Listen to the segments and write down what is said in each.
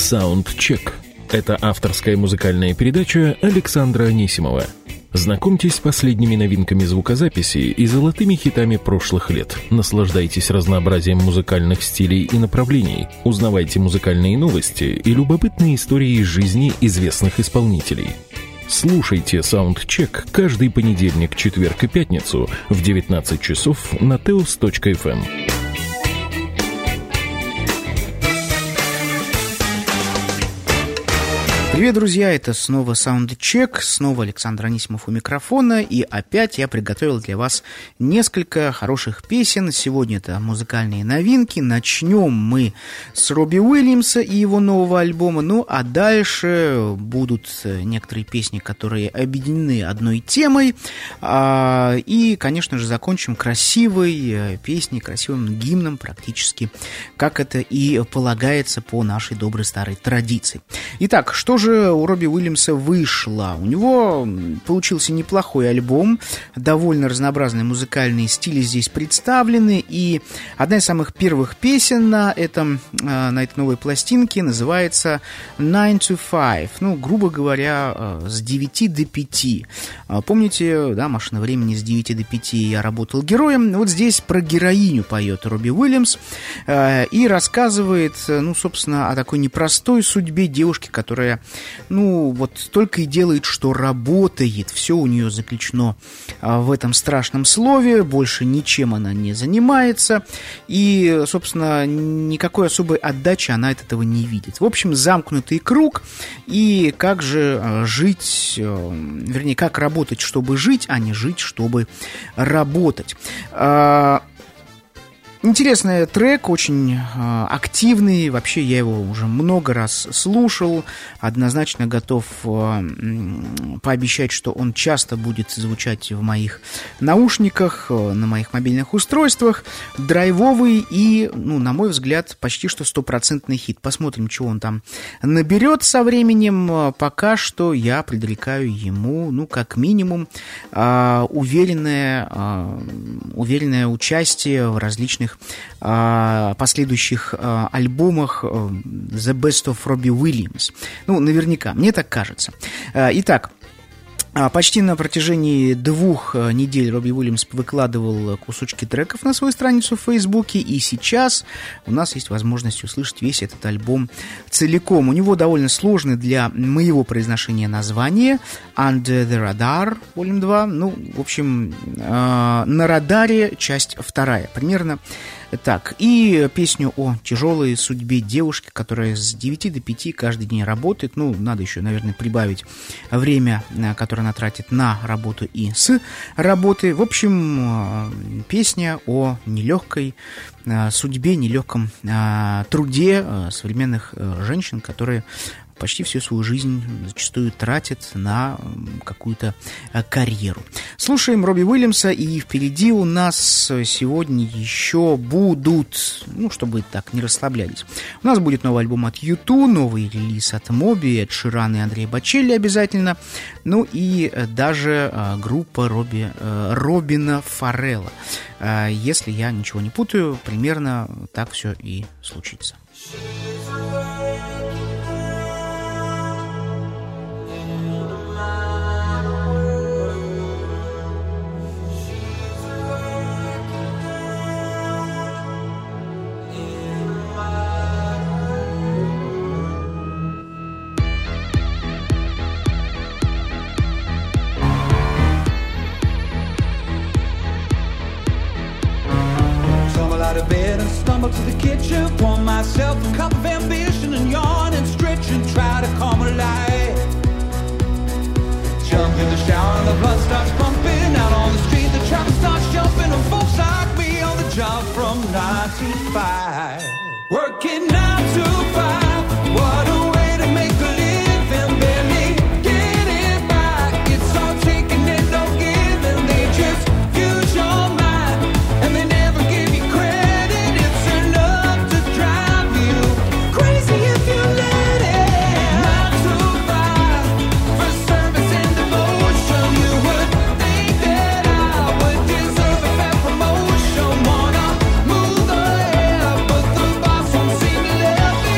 Soundcheck. Это авторская музыкальная передача Александра Анисимова. Знакомьтесь с последними новинками звукозаписи и золотыми хитами прошлых лет. Наслаждайтесь разнообразием музыкальных стилей и направлений. Узнавайте музыкальные новости и любопытные истории из жизни известных исполнителей. Слушайте Soundcheck каждый понедельник, четверг и пятницу в 19 часов на teos.fm. Привет, друзья, это снова Soundcheck, снова Александр Анисимов у микрофона, и опять я приготовил для вас несколько хороших песен. Сегодня это музыкальные новинки. Начнем мы с Робби Уильямса и его нового альбома, ну а дальше будут некоторые песни, которые объединены одной темой, и, конечно же, закончим красивой песней, красивым гимном практически, как это и полагается по нашей доброй старой традиции. Итак, что же у Робби Уильямса вышло? У него получился неплохой альбом, довольно разнообразные музыкальные стили здесь представлены, и одна из самых первых песен на этой новой пластинке называется 9 to 5, ну, грубо говоря, с 9 до 5. Помните, да, «Машина времени» с 9 до 5 я работал героем. Вот здесь про героиню поет Робби Уильямс и рассказывает, ну, собственно, о такой непростой судьбе девушки, которая, ну, вот только и делает, что работает. Все у нее заключено в этом страшном слове, больше ничем она не занимается, и, собственно, никакой особой отдачи она от этого не видит. В общем, замкнутый круг, и как же жить, вернее, как работать, чтобы жить, а не жить, чтобы работать. Интересный трек, очень активный, вообще я его уже много раз слушал, однозначно готов пообещать, что он часто будет звучать в моих наушниках, на моих мобильных устройствах, драйвовый и, ну, на мой взгляд, почти что стопроцентный хит. Посмотрим, чего он там наберет со временем. Пока что я предрекаю ему, ну, как минимум, уверенное участие в различных последующих альбомах The Best of Robbie Williams. Ну, наверняка, мне так кажется. Итак, почти на протяжении 2 недель Робби Уильямс выкладывал кусочки треков на свою страницу в Фейсбуке, и сейчас у нас есть возможность услышать весь этот альбом целиком. У него довольно сложное для моего произношения название Under the Radar, Volume 2. Ну, в общем, на радаре, часть 2, примерно так. И песню о тяжелой судьбе девушки, которая с 9 до 5 каждый день работает. Ну, надо еще, наверное, прибавить время, которое она тратит на работу и с работы. В общем, песня о нелегкой судьбе, нелегком труде современных женщин, которые почти всю свою жизнь зачастую тратят на какую-то карьеру. Слушаем Робби Уильямса, и впереди у нас сегодня еще будут, ну, чтобы так не расслаблялись, у нас будет новый альбом от U2, новый релиз от Моби, Эд Ширан и Андрея Бочелли обязательно, ну и даже группа Робина Фаррелла. Если я ничего не путаю, примерно так все и случится. Out of bed and stumble to the kitchen, pour myself a cup of ambition and yawn and stretch and try to come alive. Jump in the shower and the blood starts pumping. Out on the street the traffic starts jumping, and folks like me on the job from 9 to 5. Working 9 to 5, what a way to make a living, barely getting by. It's all taking and no giving, they just use your mind and they never give you credit. Promotion, wanna move ahead, but the boss won't seem to let me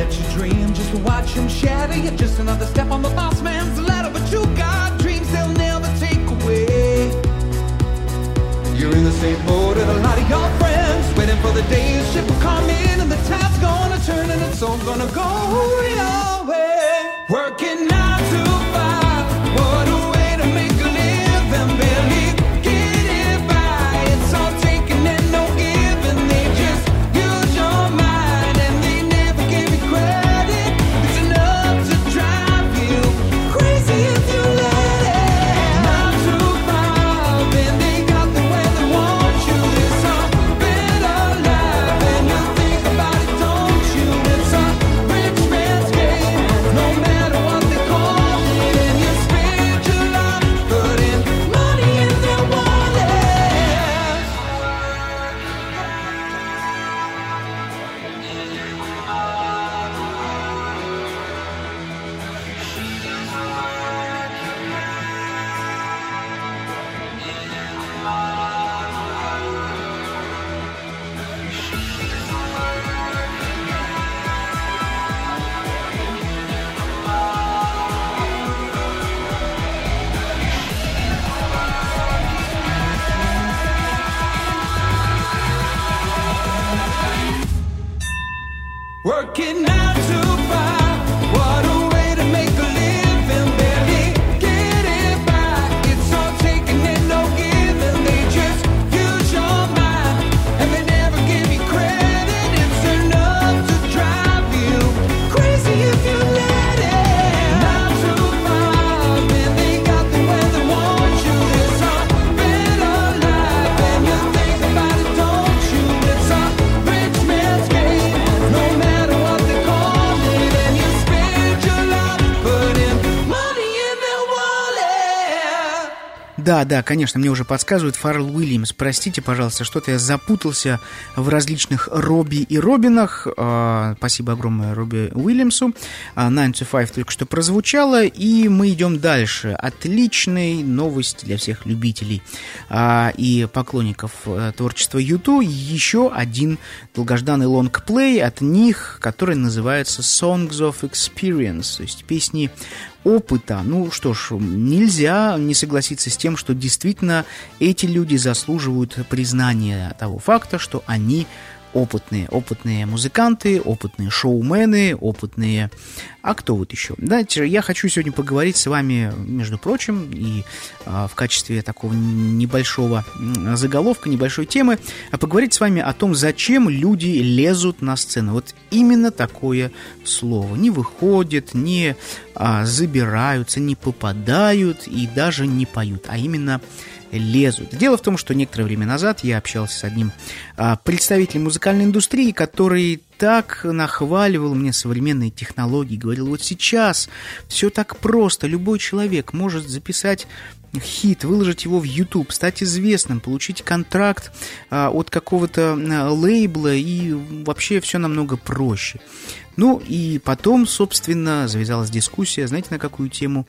let you dream, just watch them shatter. You're just another step on the boss man's ladder. But you got dreams they'll never take away. You're in the same boat as a lot of your friends, waiting for the day the ship will come in and the tide's gonna turn and it's all gonna go your way. Working 9 to 5, what a way to make a living, barely get it by. It's all taking and no giving. They just use your mind and they never give you credit. It's enough to drive you crazy if you let it. 9 to 5 and they got the way they want you. It's a better life and you think about it, don't you? It's a rich man's game, no matter what they call it. And you spend your life putting money in their wallet. Working 9 to 5, what a way to make a living, barely get it by. It's all taking and no giving. They just use your mind and they never give you credit. It's enough to drive you crazy if you let it. 9 to 5 and they got the way they want you. It's a better life and you think about it, don't you? It's a rich man's game, no matter what they call it. And you spend your life putting money in their wallet. Да, конечно, мне уже подсказывают Фаррелл Уильямс. Простите, пожалуйста, что-то я запутался в различных Робби и Робинах. Спасибо огромное Робби Уильямсу. 9 to 5 только что прозвучало, и мы идем дальше. Отличная новость для всех любителей и поклонников творчества U2. Еще один долгожданный лонгплей от них, который называется Songs of Experience, то есть песни опыта. Ну что ж, нельзя не согласиться с тем, что действительно эти люди заслуживают признания того факта, что они опытные музыканты, опытные шоумены, опытные... А кто вот еще? Знаете, я хочу сегодня поговорить с вами, между прочим, и в качестве такого небольшого заголовка, небольшой темы, поговорить с вами о том, зачем люди лезут на сцену. Вот именно такое слово. Не выходят, не забираются, не попадают и даже не поют, а именно лезут. Дело в том, что некоторое время назад я общался с одним представителем музыкальной индустрии, который так нахваливал мне современные технологии, говорил, вот сейчас все так просто, любой человек может записать хит, выложить его в YouTube, стать известным, получить контракт от какого-то лейбла, и вообще все намного проще. Ну и потом, собственно, завязалась дискуссия, знаете, на какую тему?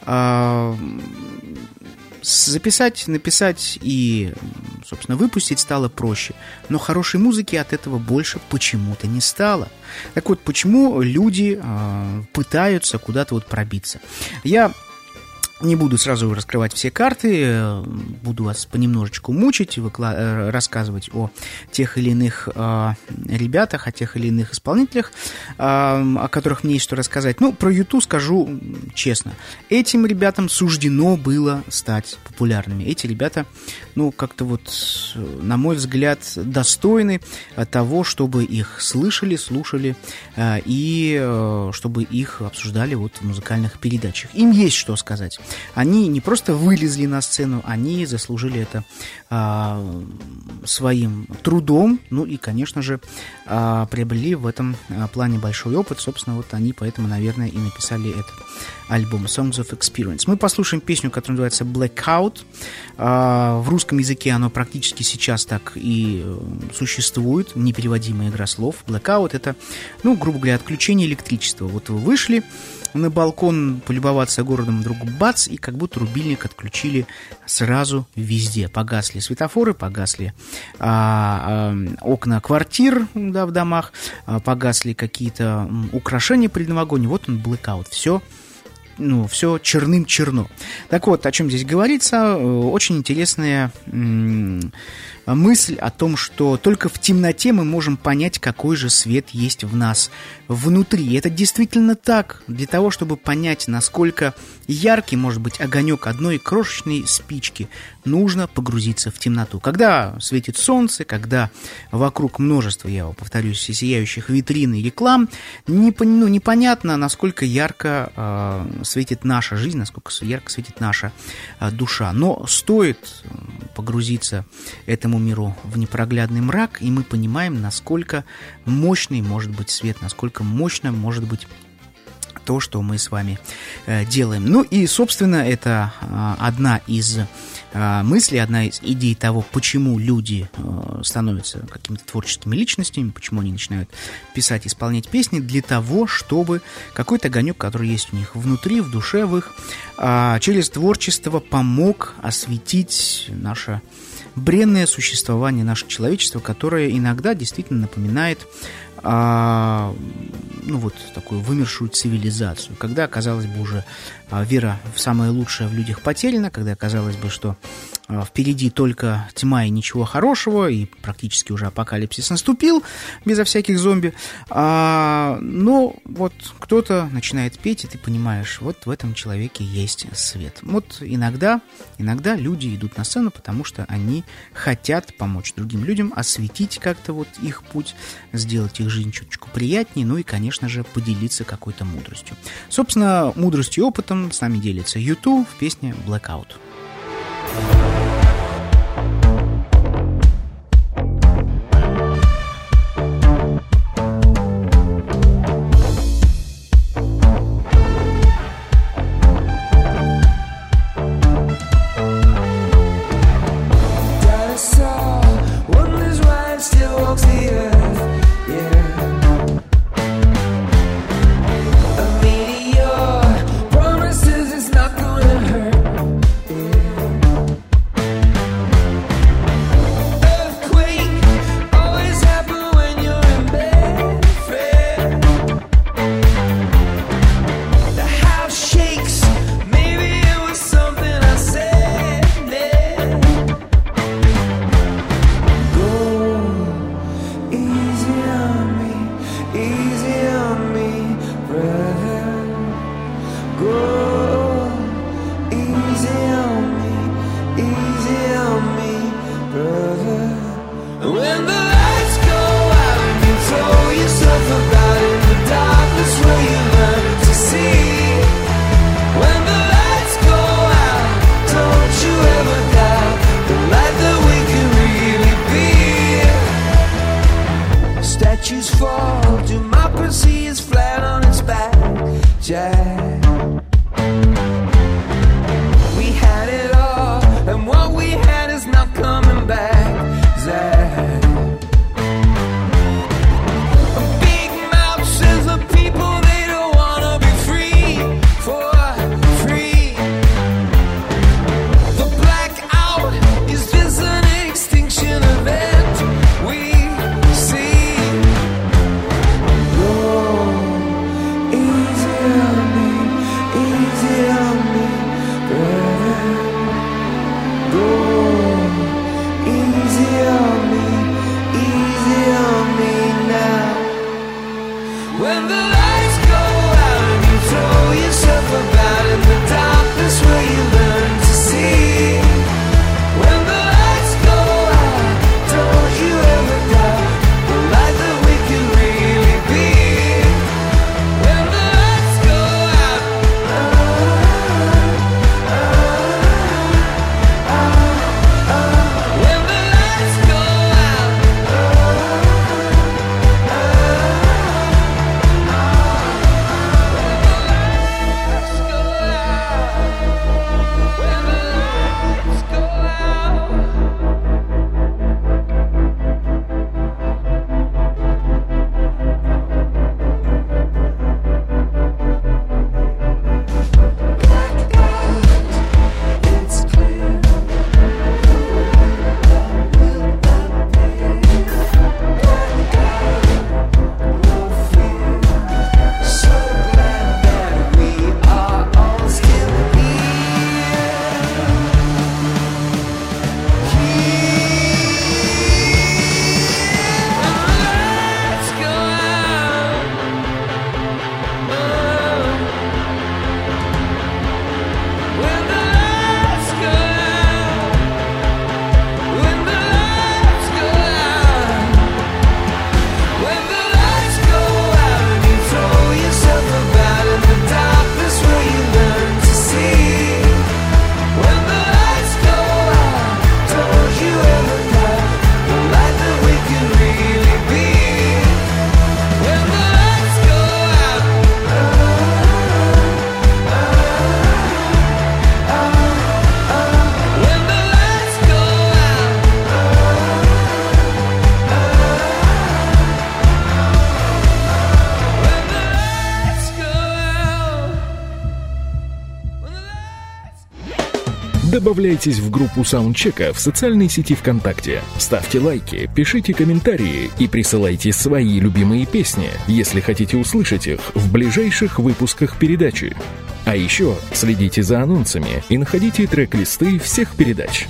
Записать, написать и, собственно, выпустить стало проще. Но хорошей музыки от этого больше почему-то не стало. Так вот, почему люди пытаются куда-то вот пробиться? Я не буду сразу раскрывать все карты, буду вас понемножечку мучить, рассказывать о тех или иных ребятах, о тех или иных исполнителях, о которых мне есть что рассказать. Ну, про U2 скажу честно. Этим ребятам суждено было стать популярными. Эти ребята, ну, как-то вот, на мой взгляд, достойны того, чтобы их слышали, слушали и чтобы их обсуждали вот в музыкальных передачах. Им есть что сказать. Они не просто вылезли на сцену, они заслужили это своим трудом, ну и, конечно же, приобрели в этом плане большой опыт. Собственно, вот они поэтому, наверное, и написали этот альбом Songs of Experience. Мы послушаем песню, которая называется Blackout. В русском языке оно практически сейчас так и существует, непереводимая игра слов. Blackout — это, ну, грубо говоря, отключение электричества. Вот вы вышли на балкон полюбоваться городом, вдруг бац, бац, и как будто рубильник отключили сразу везде. Погасли светофоры, погасли окна квартир, да, в домах, погасли какие-то украшения предновогодние. Вот он, блэкаут. Все черным-черно. Так вот, о чем здесь говорится, очень интересная мысль о том, что только в темноте мы можем понять, какой же свет есть в нас внутри. Это действительно так. Для того, чтобы понять, насколько яркий может быть огонек одной крошечной спички, нужно погрузиться в темноту. Когда светит солнце, когда вокруг множество, я повторюсь, сияющих витрин и реклам, непонятно, насколько ярко светит наша жизнь, насколько ярко светит наша душа. Но стоит погрузиться этому миру в непроглядный мрак, и мы понимаем, насколько мощный может быть свет, насколько мощно может быть то, что мы с вами делаем. Ну и, собственно, это одна из мыслей, одна из идей того, почему люди становятся какими-то творческими личностями, почему они начинают писать, исполнять песни, для того, чтобы какой-то огонек, который есть у них внутри, в душе в их, через творчество помог осветить наше бренное существование, наше человечество, которое иногда действительно напоминает такую вымершую цивилизацию, когда, казалось бы, уже вера в самое лучшее в людях потеряна, когда казалось бы, что впереди только тьма и ничего хорошего, и практически уже апокалипсис наступил, безо всяких зомби. Но вот кто-то начинает петь, и ты понимаешь, вот в этом человеке есть свет. Вот иногда люди идут на сцену, потому что они хотят помочь другим людям, осветить как-то вот их путь, сделать их жизнь чуточку приятнее, ну и, конечно же, поделиться какой-то мудростью. Собственно, мудростью и опытом с нами делится U2 в песне «Blackout». Promises it's not gonna hurt. Добавляйтесь в группу саундчека в социальной сети ВКонтакте. Ставьте лайки, пишите комментарии и присылайте свои любимые песни, если хотите услышать их в ближайших выпусках передачи. А еще следите за анонсами и находите трек-листы всех передач.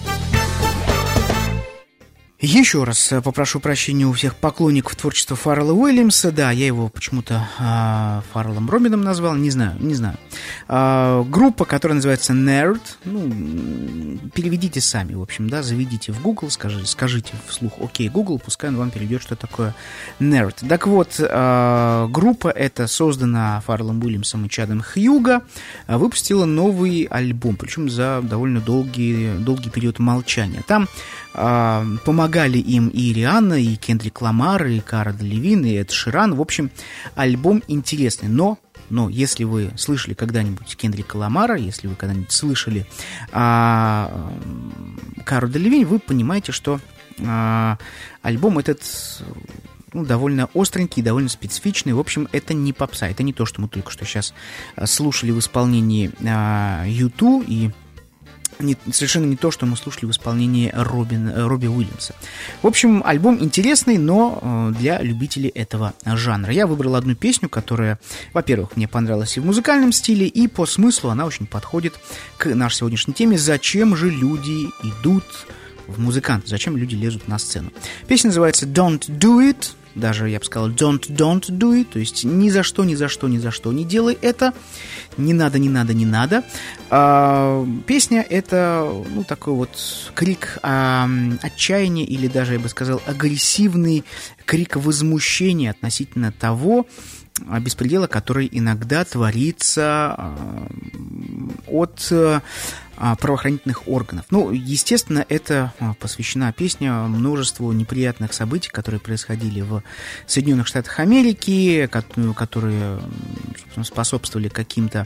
Еще раз попрошу прощения у всех поклонников творчества Фаррелла Уильямса. Да, я его почему-то Фарреллом Робином назвал, не знаю. Группа, которая называется Nerd. Переведите сами, в общем, да, заведите в Google, скажите вслух «Окей, Google», пускай он вам переведет, что такое Nerd. Так вот, группа эта создана Фарреллом Уильямсом и Чадом Хьюго, выпустила новый альбом, причем за довольно долгий период молчания. Там помогали им и Рианна, и Кендрик Ламар, и Кара Делевин, и Эд Ширан. В общем, альбом интересный, но если вы слышали когда-нибудь Кендрика Ламара, если вы когда-нибудь слышали Кару Делевин, вы понимаете, что альбом этот довольно остренький, довольно специфичный. В общем, это не попса, это не то, что мы только что сейчас слушали в исполнении U2 и совершенно не то, что мы слушали в исполнении Робби Уильямса. В общем, альбом интересный, но для любителей этого жанра. Я выбрал одну песню, которая, во-первых, мне понравилась и в музыкальном стиле, и по смыслу она очень подходит к нашей сегодняшней теме. Зачем же люди идут в музыканты? Зачем люди лезут на сцену? Песня называется «Don't Do It». Даже, я бы сказал, don't do it, то есть ни за что не делай это, не надо. Песня это, такой вот крик отчаяния, или даже, я бы сказал, агрессивный крик возмущения относительно того беспредела, который иногда творится от правоохранительных органов. Естественно, это посвящена песня множеству неприятных событий, которые происходили в Соединенных Штатах Америки, которые, собственно, способствовали каким-то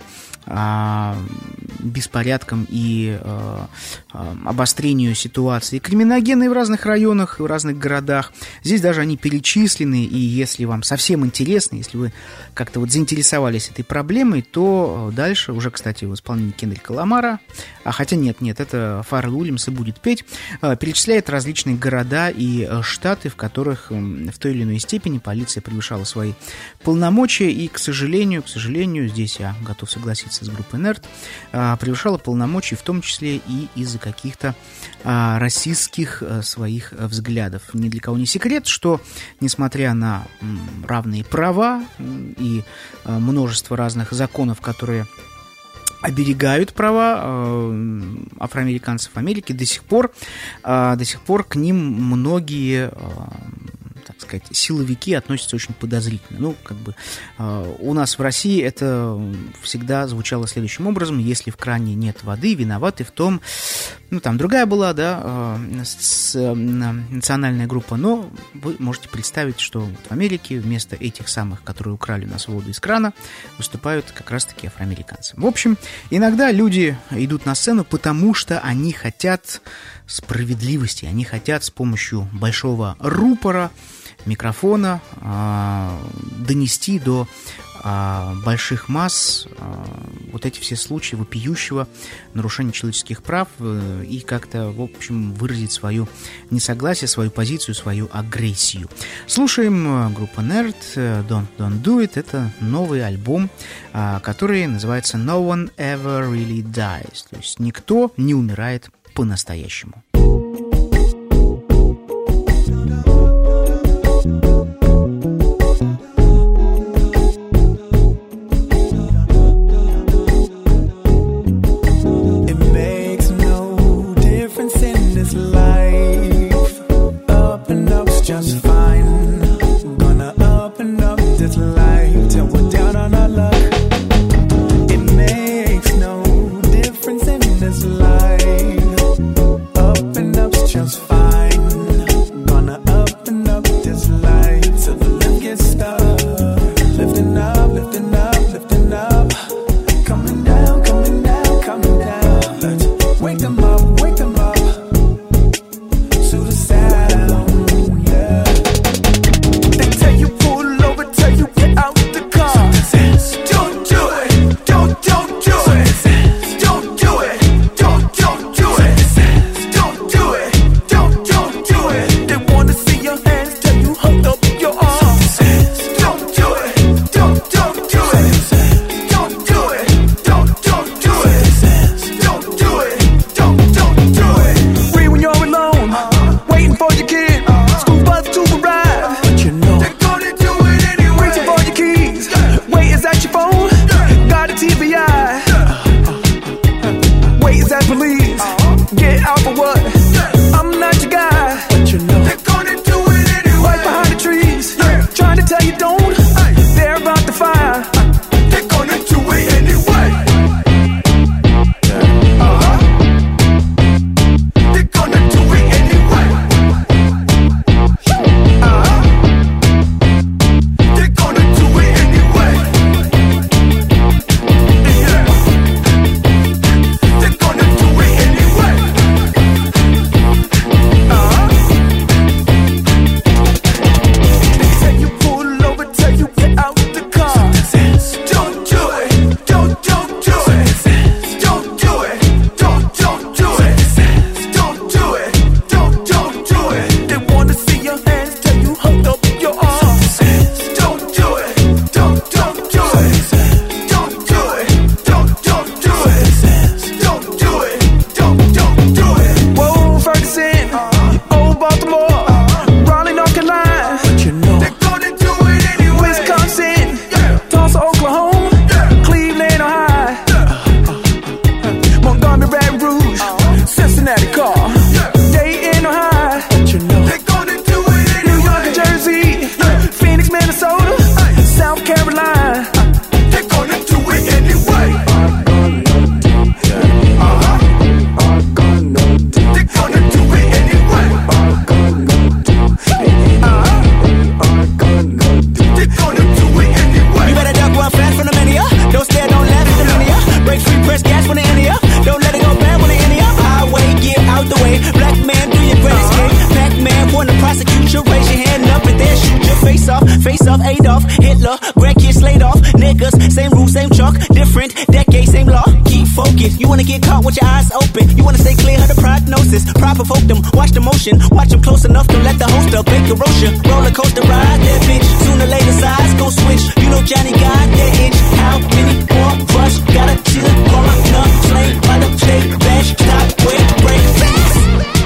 беспорядкам и обострению ситуации криминогенной в разных районах, в разных городах. Здесь даже они перечислены, и если вам совсем интересно, если вы как-то заинтересовались этой проблемой, то дальше уже, кстати, в исполнении Кендрика Ламара, хотя нет, это Фаррелл Уильямс и будет петь, перечисляет различные города и штаты, в которых в той или иной степени полиция превышала свои полномочия, и, к сожалению, здесь я готов согласиться с группой Nerd, превышала полномочия, в том числе и из-за каких-то расистских своих взглядов. Ни для кого не секрет, что, несмотря на равные права и множество разных законов, которые оберегают права афроамериканцев в Америке, до сих пор к ним многие, так сказать, силовики относятся очень подозрительно. У нас в России это всегда звучало следующим образом: если в кране нет воды, виноваты в том, там другая была, национальная группа, но вы можете представить, что в Америке вместо этих самых, которые украли у нас воду из крана, выступают как раз-таки афроамериканцы. В общем, иногда люди идут на сцену, потому что они хотят справедливости, они хотят с помощью большого рупора, микрофона донести до больших масс вот эти все случаи вопиющего нарушения человеческих прав и как-то, в общем, выразить свое несогласие, свою позицию, свою агрессию. Слушаем группу Nerd, Don't Do It. Это новый альбом, который называется No One Ever Really Dies, то есть никто не умирает по-настоящему. Up You wanna get caught with your eyes open. You wanna stay clear of the prognosis. Pride provoke them, watch the motion. Watch them close enough to let the host up. Bake erosion, roller coaster ride that bitch. Sooner or later sides go switch. You know Johnny got that itch. How many more of us gotta chill? Call up, no, flame, by the state, bash, stop, wait, break, fast.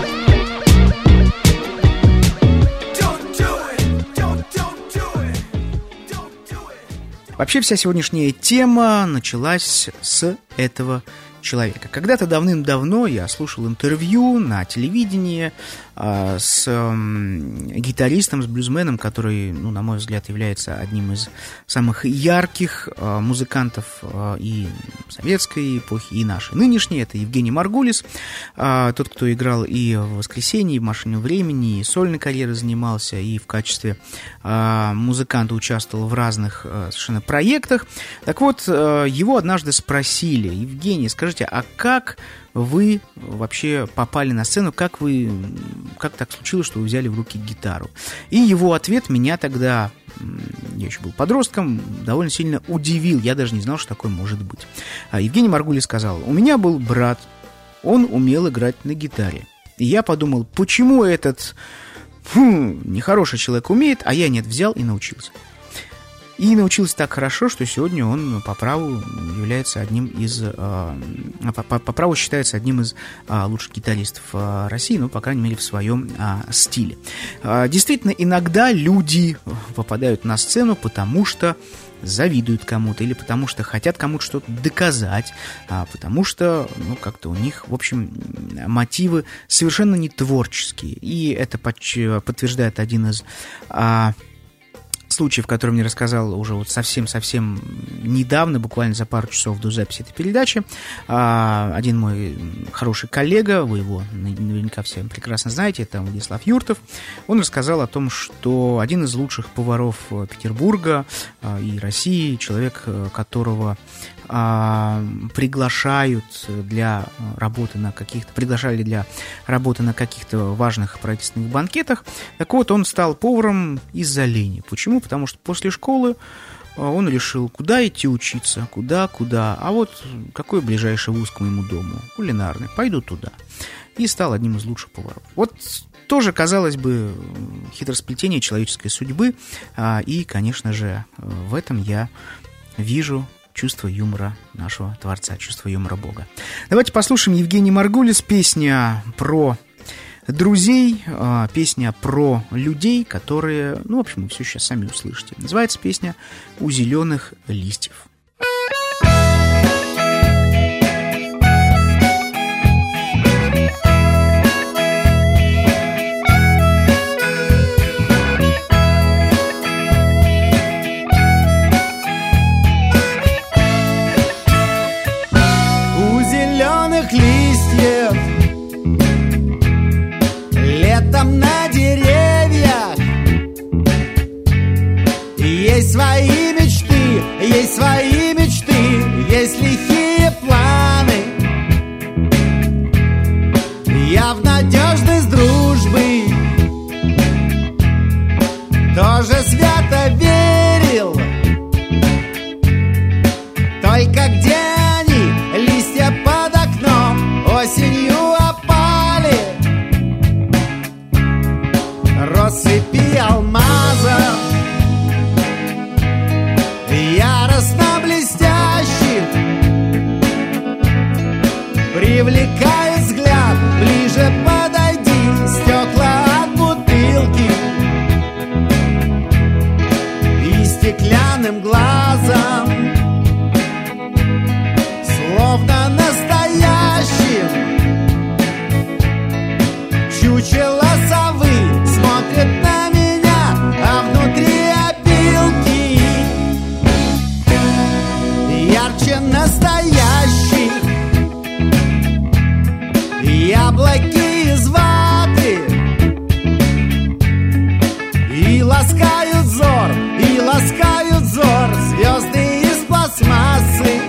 Вообще вся сегодняшняя тема началась с этого человека. Когда-то давным-давно я слушал интервью на телевидении с гитаристом, с блюзменом, который, ну, на мой взгляд, является одним из самых ярких музыкантов и советской эпохи, и нашей нынешней. Это Евгений Маргулис, тот, кто играл и в «Воскресенье», и в «Машине времени», и сольной карьерой занимался, и в качестве музыканта участвовал в разных совершенно проектах. Так вот, его однажды спросили: Евгений, скажите, а как вы вообще попали на сцену, как так случилось, что вы взяли в руки гитару? И его ответ меня тогда, я еще был подростком, довольно сильно удивил. Я даже не знал, что такое может быть. Евгений Маргулис сказал: у меня был брат, он умел играть на гитаре. И я подумал, почему этот нехороший человек умеет, а я нет, взял и научился. И научился так хорошо, что сегодня он по праву является одним из, по праву считается одним из лучших гитаристов России, ну, по крайней мере, в своем стиле. Действительно, иногда люди попадают на сцену, потому что завидуют кому-то, или потому что хотят кому-то что-то доказать, потому что, ну, как-то у них, в общем, мотивы совершенно не творческие. И это подтверждает один из случай, в котором мне рассказал уже вот совсем-совсем недавно, буквально за пару часов до записи этой передачи, один мой хороший коллега, вы его наверняка все прекрасно знаете, это Владислав Юртов. Он рассказал о том, что один из лучших поваров Петербурга и России, человек, которого приглашали для работы на каких-то важных правительственных банкетах. Так вот, он стал поваром из-за лени. Почему? Потому что после школы он решил, куда идти учиться, куда, а вот какой ближайший вуз к моему дому? Кулинарный, пойду туда. И стал одним из лучших поваров. Вот тоже, казалось бы, хитросплетение человеческой судьбы, и, конечно же, в этом я вижу чувство юмора нашего Творца, чувство юмора Бога. Давайте послушаем Евгений Маргулис, песня про друзей, песня про людей, которые, ну, в общем, вы все сейчас сами услышите. Называется песня «У зеленых листьев». Летом на деревьях есть свои мечты, есть свои мечты, есть лихие планы. Я в надежность дружбы тоже свято верил. Только где они, листья под окном, осенью опали россыпи алмазов, яростно блестящих, привлекает взгляд, ближе подойди, стекла от бутылки и стеклянным глазом, словно настоящим, чучело совы смотрит на меня, а внутри опилки ярче настоящих. Яблоки из ваты и ласкают взор звезды из пластмассы.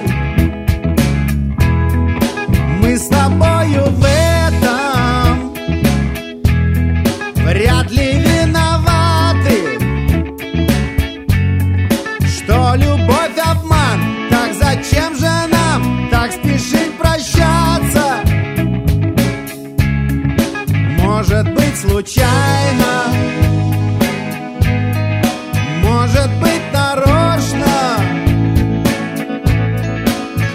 Мы с тобою в этом вряд ли виноваты, что любовь обман. Так зачем же нам так спешить прощать?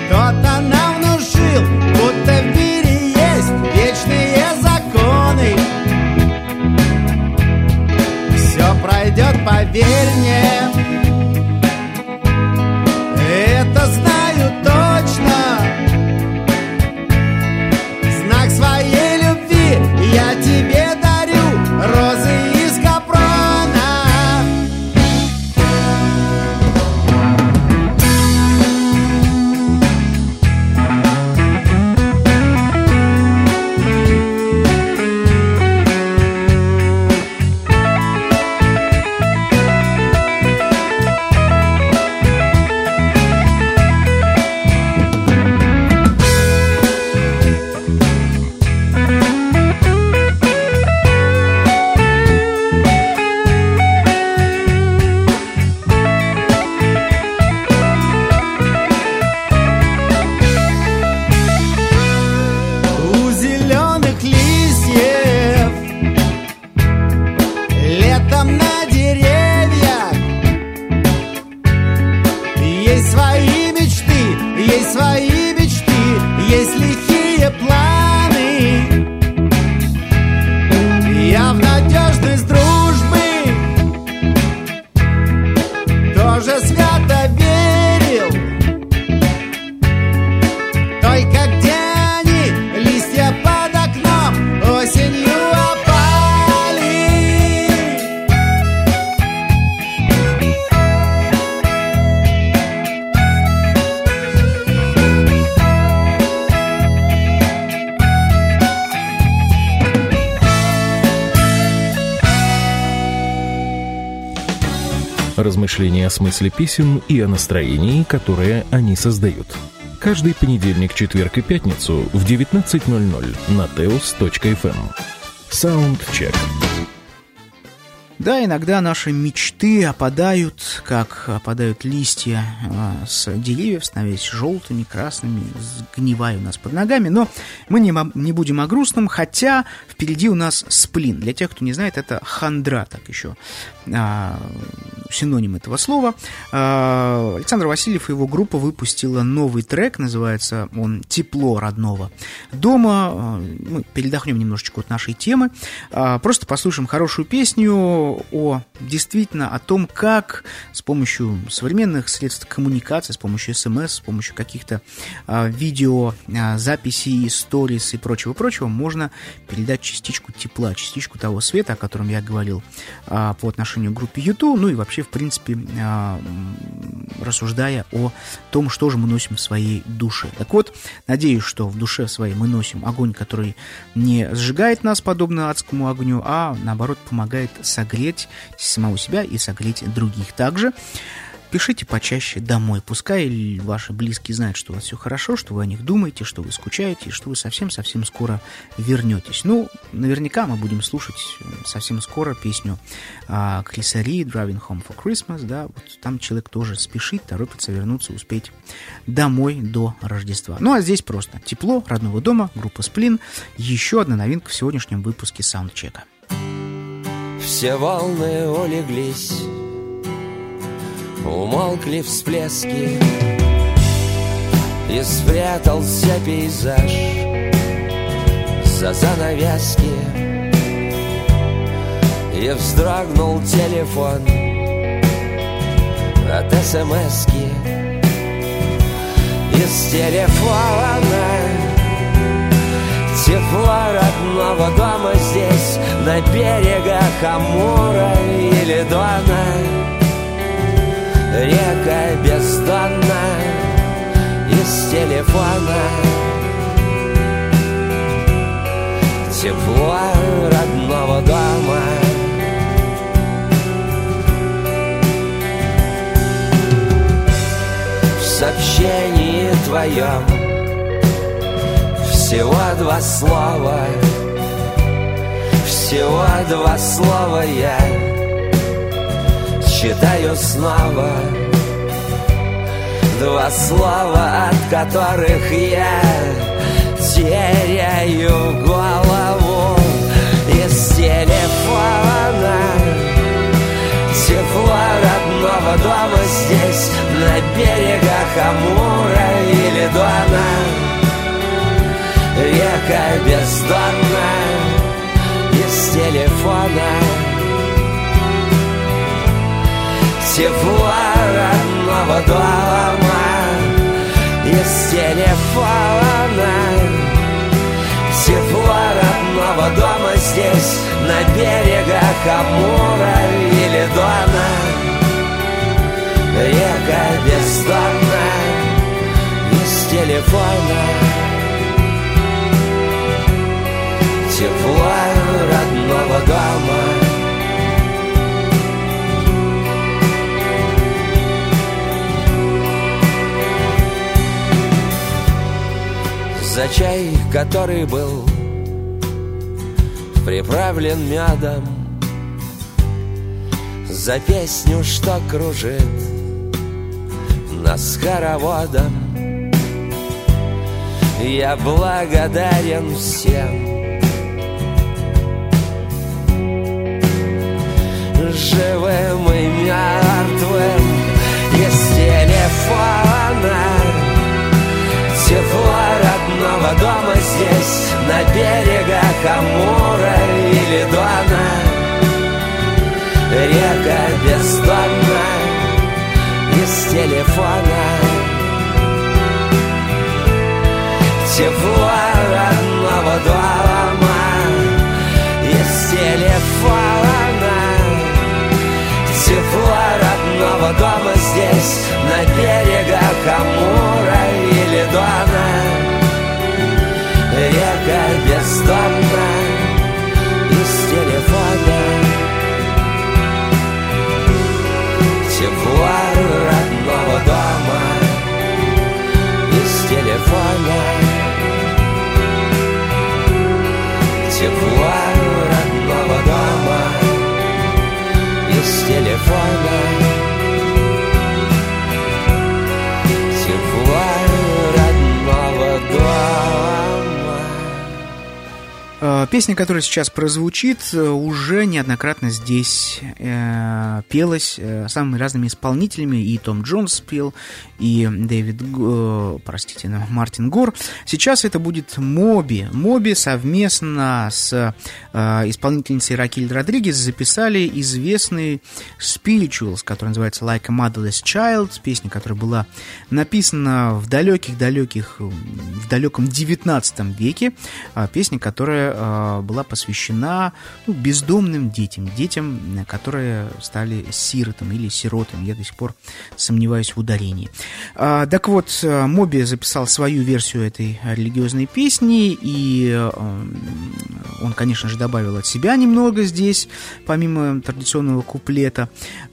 Кто-то нам внушил, будто в мире есть вечные законы. Все пройдет, поверь мне. Это знаю точно. Знак своей любви я тебе дарю, розы из капрона. Размышления о смысле песен и о настроении, которое они создают. Каждый понедельник, четверг и пятницу в 19:00 на teos.fm. Soundcheck. Да, иногда наши мечты опадают, как опадают листья с деревьев, становясь желтыми, красными, сгнивая у нас под ногами. Но мы не будем о грустном, хотя впереди у нас сплин. Для тех, кто не знает, это хандра, так еще синоним этого слова. Александр Васильев и его группа выпустила новый трек, называется он «Тепло родного дома». Мы передохнем немножечко от нашей темы, просто послушаем хорошую песню действительно о том, как с помощью современных средств коммуникации, с помощью СМС, с помощью каких-то видеозаписей, сторис и прочего-прочего можно передать частичку тепла, частичку того света, о котором я говорил по отношению к группе U2, ну и вообще, в принципе, рассуждая о том, что же мы носим в своей душе. Так вот, надеюсь, что в душе своей мы носим огонь, который не сжигает нас, подобно адскому огню, а наоборот помогает согреть самого себя и согреть других. Также пишите почаще домой, пускай ваши близкие знают, что у вас все хорошо, что вы о них думаете, что вы скучаете, и что вы совсем-совсем скоро вернетесь. Ну, наверняка мы будем слушать совсем скоро песню Криса Ри «Driving Home for Christmas», да, вот там человек тоже спешит, торопится вернуться, успеть домой до Рождества. Ну, а здесь просто тепло родного дома, группа Сплин, еще одна новинка в сегодняшнем выпуске Саундчека. Все волны улеглись, умолкли всплески, и спрятался пейзаж за занавески, и вздрогнул телефон от СМСки. Из телефона тепло родного дома здесь, на берегах Амура или Дона. Река бездонная из телефона. Тепло родного дома. В сообщении твоем всего два слова, всего два слова я читаю снова. Два слова, от которых я теряю голову. Из телефона тепло родного дома здесь, на берегах Амура или Дона. бездонна из телефона. Тепло родного дома из телефона. Тепло родного дома здесь, на берегах Амура или Дона. Река бездонна из телефона. Тепло родного дома. За чай, который был приправлен медом, за песню, что кружит нас хороводом, я благодарен всем живым и мертвым из телефона. Тепло родного дома здесь, на берегах Амура или Дона. Река бездонна из телефона. Тепло родного дома из телефона. Тепло родного дома здесь, на берегах Амура или Дона. Река бездонна из телефона. Тепло родного дома из телефона. Тепло родного дома из телефона. Тепло родного дома. Песня, которая сейчас прозвучит, уже неоднократно здесь пелась самыми разными исполнителями. И Том Джонс пел, и Мартин Гор. Сейчас это будет Моби. Моби совместно с исполнительницей Ракель Родригес записали известный Spirituals, который называется Like a Motherless Child. Песня, которая была написана в далеком 19 веке. Песня, которая была посвящена бездомным детям, которые стали сиротами или сиротами. Я до сих пор сомневаюсь в ударении. Так вот, Моби записал свою версию этой религиозной песни, и он, конечно же, добавил от себя немного здесь, помимо традиционного куплета.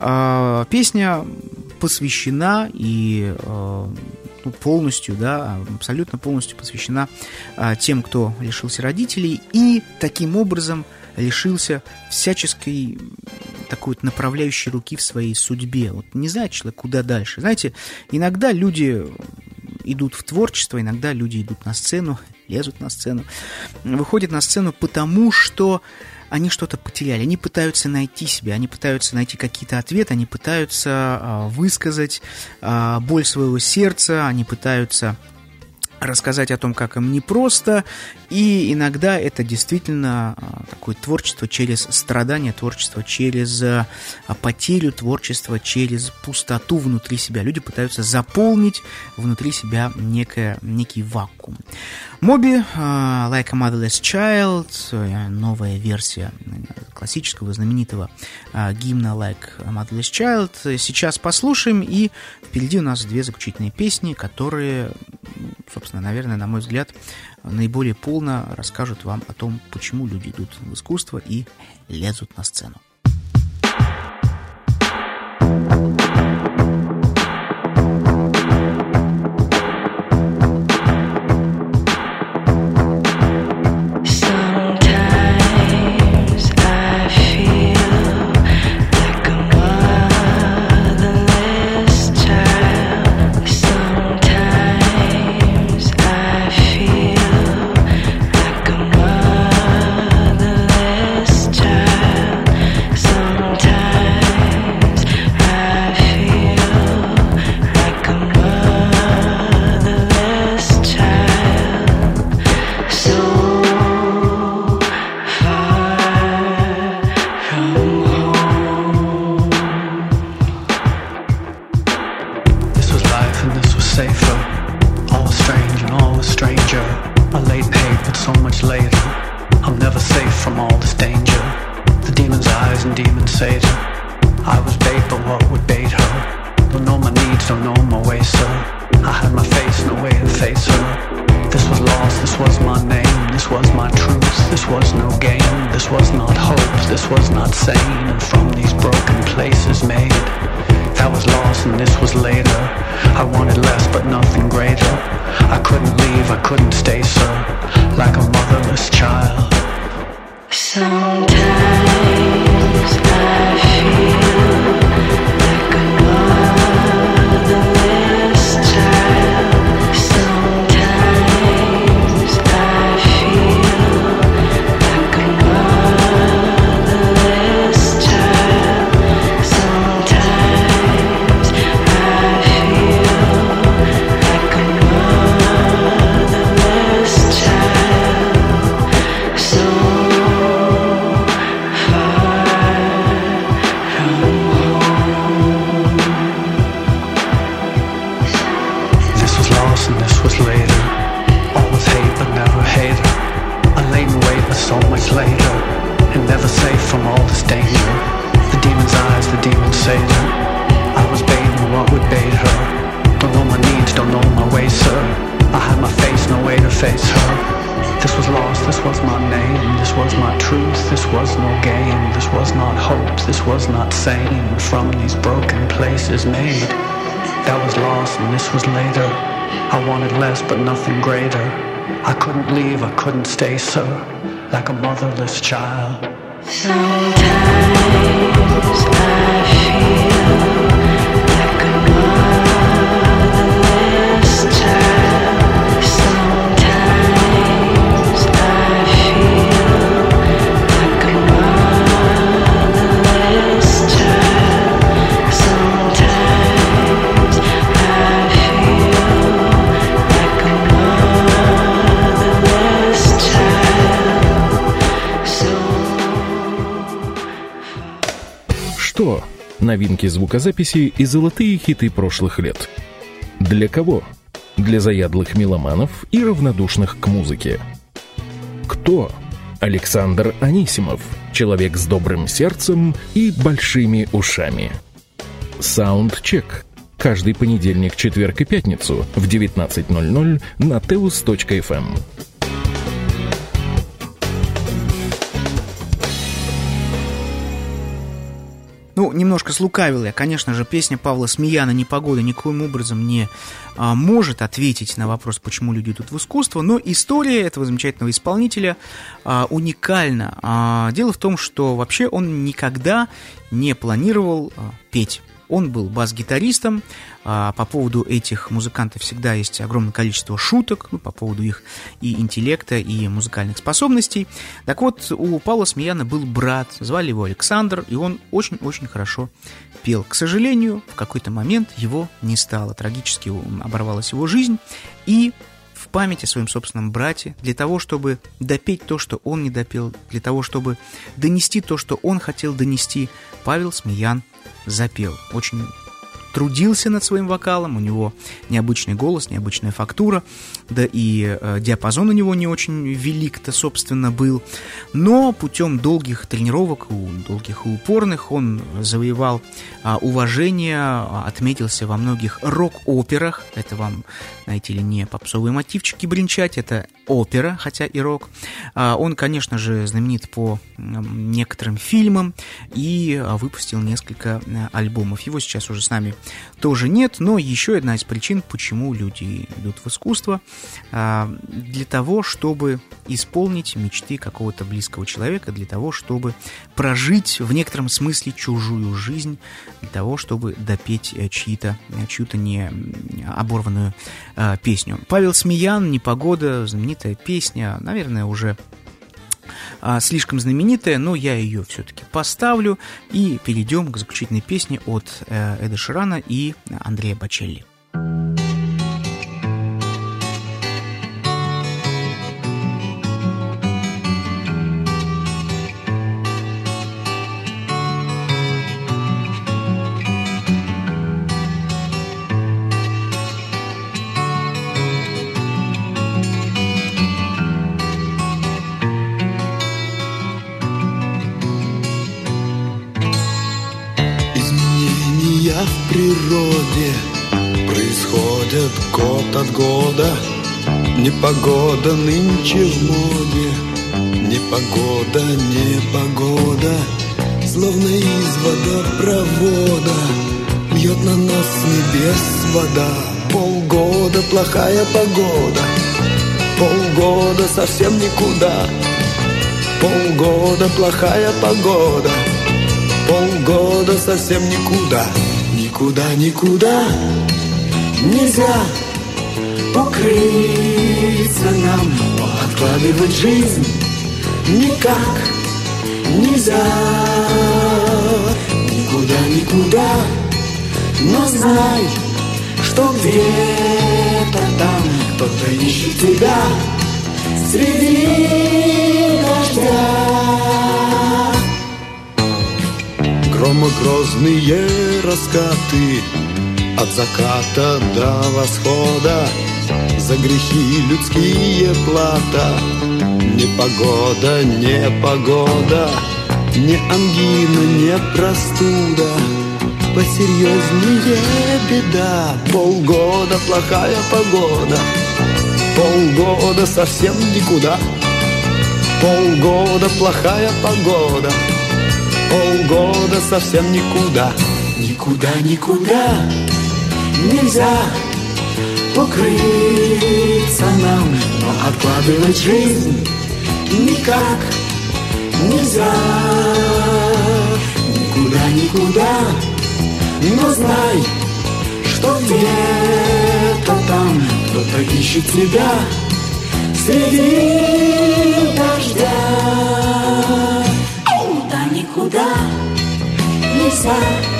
Песня посвящена и полностью, абсолютно полностью посвящена тем, кто лишился родителей и таким образом лишился всяческой такой вот направляющей руки в своей судьбе. Вот не знает человек, куда дальше. Знаете, иногда люди идут в творчество, иногда люди идут на сцену, лезут на сцену, выходят на сцену потому, что они что-то потеряли, они пытаются найти себя, они пытаются найти какие-то ответы, они пытаются высказать боль своего сердца, они пытаются рассказать о том, как им непросто, и иногда это действительно такое творчество через страдания, творчество через потерю, творчество через пустоту внутри себя. Люди пытаются заполнить внутри себя некий вакуум. Моби, Like a Motherless Child, новая версия классического знаменитого гимна Like a Motherless Child. Сейчас послушаем, и впереди у нас две заключительные песни, которые, собственно, наверное, на мой взгляд, наиболее полно расскажут вам о том, почему люди идут в искусство и лезут на сцену. Sometimes strange and all was stranger. I laid paid, but so much later. I'm never safe from all this danger. The demon's eyes and demon Satan. I was bait, but what would bait her? Don't know my needs, don't know my ways, sir. I had my face, no way to face her. This was lost, this was my name. This was my truth, this was no game. This was not hope, this was not sane. And from these broken places made, that was lost and this was later. I wanted less but nothing greater. I couldn't leave, I couldn't stay, sir, like a motherless child. Sometimes I feel like a motherless child. Sometimes I feel like a motherless child. Sometimes I feel like a motherless child. So so much later, and never safe from all this danger. The demon's eyes, the demon Satan. I was baiting what would bait her. Don't know my needs, don't know my ways, sir. I had my face, no way to face her. This was lost, this was my name. This was my truth, this was no game. This was not hope, this was not sane. From these broken places made, that was lost and this was later. I wanted less but nothing greater. I couldn't leave, I couldn't stay, sir, like a motherless child. Sometimes I feel like a motherless child. Sometimes I feel like a motherless child. Sometimes I feel like a motherless child. Что? Новинки звукозаписи и золотые хиты прошлых лет. Для кого? Для заядлых меломанов и равнодушных к музыке. Кто? Александр Анисимов, человек с добрым сердцем и большими ушами. Саундчек. Каждый понедельник, четверг и пятницу в 19:00 на teus.fm. Ну, немножко слукавил я. Конечно же, песня Павла Смеяна «Непогода» никоим образом не может ответить на вопрос, почему люди идут в искусство, но история этого замечательного исполнителя уникальна. Дело в том, что вообще он никогда не планировал петь. Он был бас-гитаристом. По поводу этих музыкантов всегда есть огромное количество шуток, по поводу их и интеллекта, и музыкальных способностей. Так вот, у Павла Смеяна был брат, звали его Александр, и он очень-очень хорошо пел. К сожалению, в какой-то момент его не стало. Трагически оборвалась его жизнь, и в память о своем собственном брате, для того, чтобы допеть то, что он не допел, для того, чтобы донести то, что он хотел донести, Павел Смеян запел. Очень трудился над своим вокалом, у него необычный голос, необычная фактура, да и диапазон у него не очень велик-то, собственно, был. Но путем долгих тренировок, долгих и упорных, он завоевал уважение, отметился во многих рок-операх. Это вам, знаете ли, не попсовые мотивчики бренчать, это опера, хотя и рок. Он, конечно же, знаменит по некоторым фильмам и выпустил несколько альбомов. Его сейчас уже с нами тоже нет, но еще одна из причин, почему люди идут в искусство, для того, чтобы исполнить мечты какого-то близкого человека, для того, чтобы прожить в некотором смысле чужую жизнь, для того, чтобы допеть чью-то не оборванную песню. Павел Смеян «Непогода», знаменитая песня, наверное, уже слишком знаменитая, но я ее все-таки поставлю и перейдем к заключительной песне от Эда Ширана и Андреа Бочелли. этот год от года. Непогода нынче в моде, непогода, непогода, словно из водопровода льет на нас с небес вода. Полгода плохая погода, полгода совсем никуда. Полгода плохая погода, полгода совсем никуда. Никуда, никуда нельзя укрыться нам, но откладывать жизнь никак нельзя. Никуда, никуда, но знай, что где-то там кто-то ищет тебя среди дождя. Громогрозные раскаты от заката до восхода, за грехи людские плата. Непогода, непогода, не ангина, не простуда, посерьезнее беда. Полгода плохая погода, полгода совсем никуда. Полгода плохая погода, полгода совсем никуда. Никуда, никуда нельзя укрыться нам, но откладывать жизнь никак нельзя. Никуда, никуда, но знай, что где-то там кто-то ищет тебя среди дождя. Никуда, никуда нельзя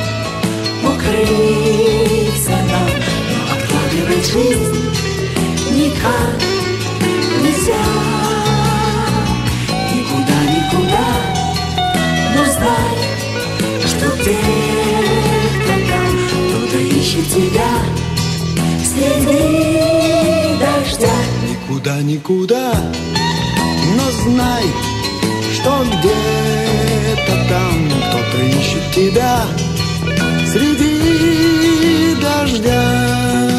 укрыться нам, но откладывать жизнь никак нельзя. Никуда, никуда, но знай, что где-то там кто-то ищет тебя среди дождя. Никуда, никуда, но знай, что где-то там кто-то ищет тебя среди дождя.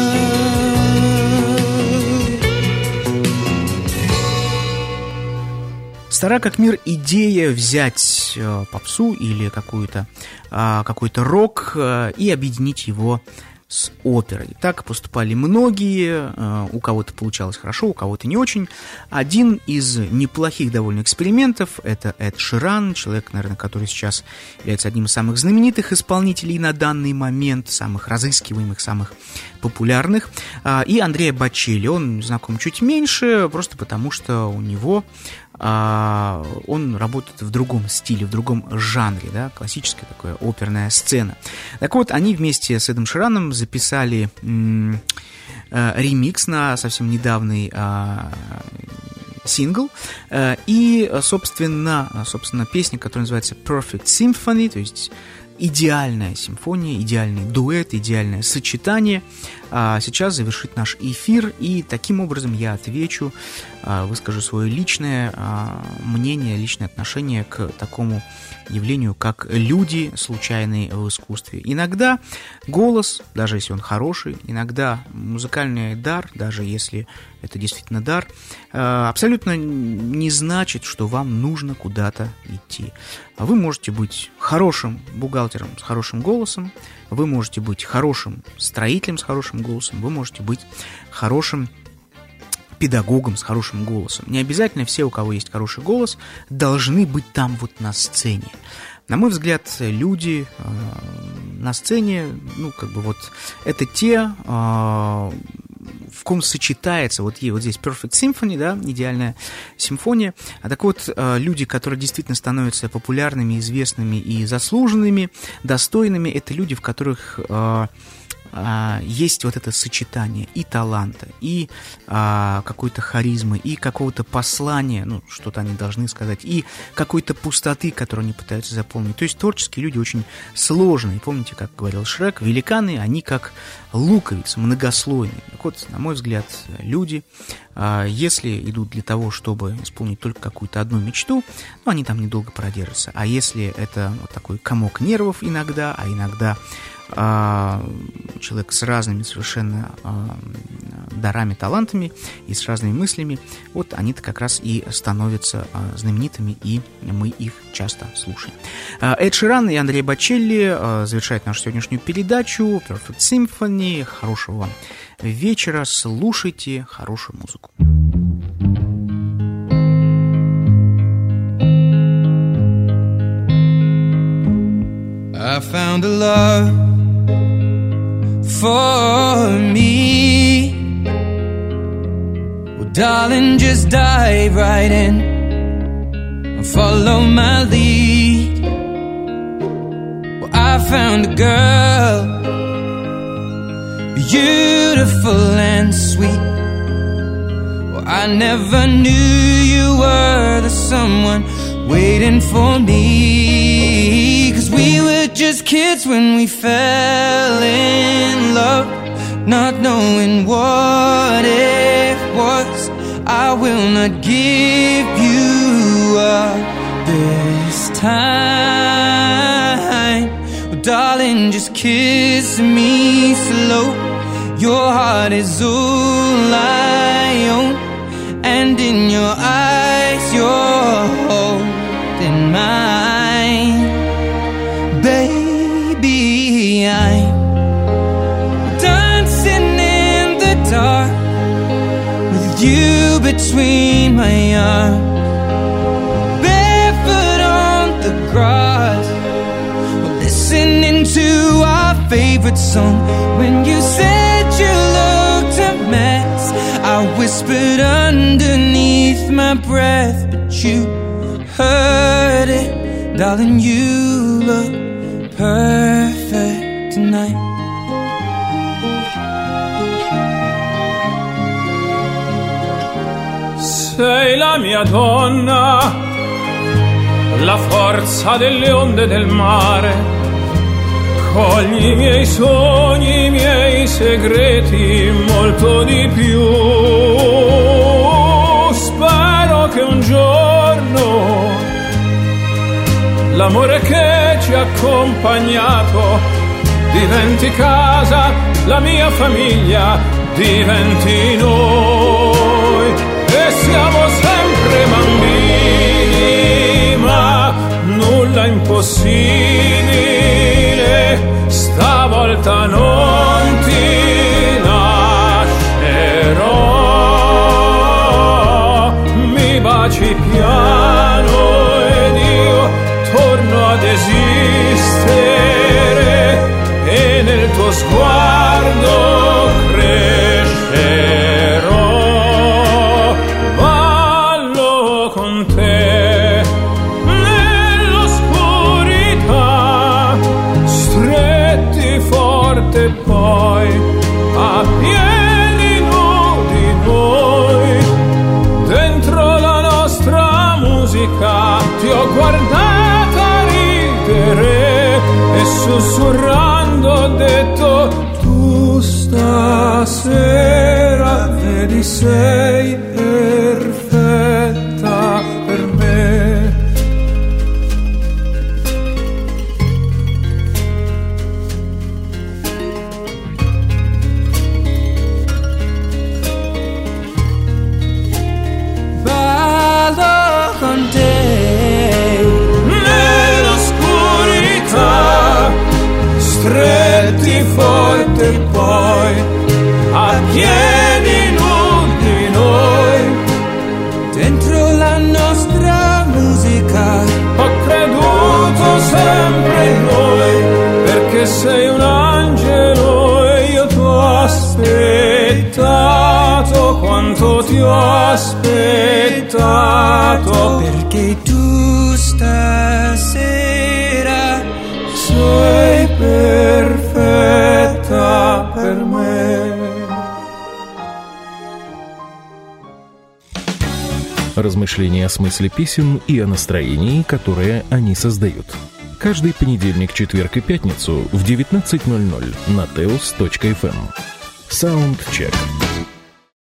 Стара как мир идея взять попсу или какой-то рок и объединить его с оперой. Так поступали многие, у кого-то получалось хорошо, у кого-то не очень. Один из неплохих довольно экспериментов — это Эд Ширан, человек, наверное, который сейчас является одним из самых знаменитых исполнителей на данный момент, самых разыскиваемых, самых популярных, и Андреа Бочелли. Он знаком чуть меньше, просто потому что у него он работает в другом стиле, в другом жанре, да, классическая такая оперная сцена. Так вот, они вместе с Эдом Шираном записали ремикс на совсем недавний сингл, и, собственно, песня, которая называется Perfect Symphony, то есть идеальная симфония, идеальный дуэт, идеальное сочетание, сейчас завершит наш эфир, и таким образом я отвечу, выскажу свое личное мнение, личное отношение к такому явлению, как люди, случайные в искусстве. Иногда голос, даже если он хороший, иногда музыкальный дар, даже если это действительно дар, абсолютно не значит, что вам нужно куда-то идти. Вы можете быть хорошим бухгалтером с хорошим голосом, вы можете быть хорошим строителем с хорошим голосом, вы можете быть хорошим педагогом с хорошим голосом. Не обязательно все, у кого есть хороший голос, должны быть там вот на сцене. На мой взгляд, люди на сцене, это те, в ком сочетается вот здесь Perfect Symphony, да, идеальная симфония. А так вот, люди, которые действительно становятся популярными, известными и заслуженными, достойными, это люди, в которых есть вот это сочетание и таланта, и какой-то харизмы, и какого-то послания, что-то они должны сказать, и какой-то пустоты, которую они пытаются заполнить. То есть творческие люди очень сложные. Помните, как говорил Шрек, великаны, они как луковицы, многослойные. Так вот, на мой взгляд, люди, если идут для того, чтобы исполнить только какую-то одну мечту, они там недолго продержатся. А если это вот такой комок нервов иногда, а иногда человек с разными совершенно дарами, талантами и с разными мыслями, вот они-то как раз и становятся знаменитыми, и мы их часто слушаем. Эд Ширан и Андрей Бочелли завершают нашу сегодняшнюю передачу Perfect Symphony. Хорошего вам вечера, слушайте хорошую музыку. I found a love for me. Well, darling, just dive right in and follow my lead. Well, I found a girl, beautiful and sweet. Well, I never knew you were the someone waiting for me. 'Cause we were just kids when we fell in love, not knowing what it was. I will not give you up this time. Well, darling, just kiss me slow. Your heart is all I own, and in your eyes you're holding mine. Baby, I'm dancing in the dark with you between my arms, barefoot on the grass, listening to our favorite song. When you said you looked a mess, I whispered underneath my breath, but you heard it. Darling, you look perfect tonight. Sei la mia donna, la forza delle onde del mare. Cogli i miei sogni, i miei segreti, molto di più. Spero che un giorno l'amore che ci ha accompagnato diventi casa, la mia famiglia diventi noi. E siamo sempre bambini, ma nulla impossibile. Stavolta non ti lascerò. Mi baci piano ed io torno ad esistere, e nel tuo sguardo crescerò. Ballo con te nell'oscurità, stretti forte poi a piedi nudi noi. Dentro la nostra musica ti ho guardata ridere e sussurrando ho detto: tu stasera vedi sei perfetta per me. Ballo con te nell'oscurità, stretti forte poi a piedi nudi noi. Dentro la nostra musica ho creduto sempre in noi, perché sei un angelo e io t'ho aspettato quanto ti ho aspettato, perché tu stasera sei perfetta per me. Размышления о смысле песен и о настроении, которое они создают. Каждый понедельник, четверг и пятницу в 19:00 на teos.fm. Soundcheck.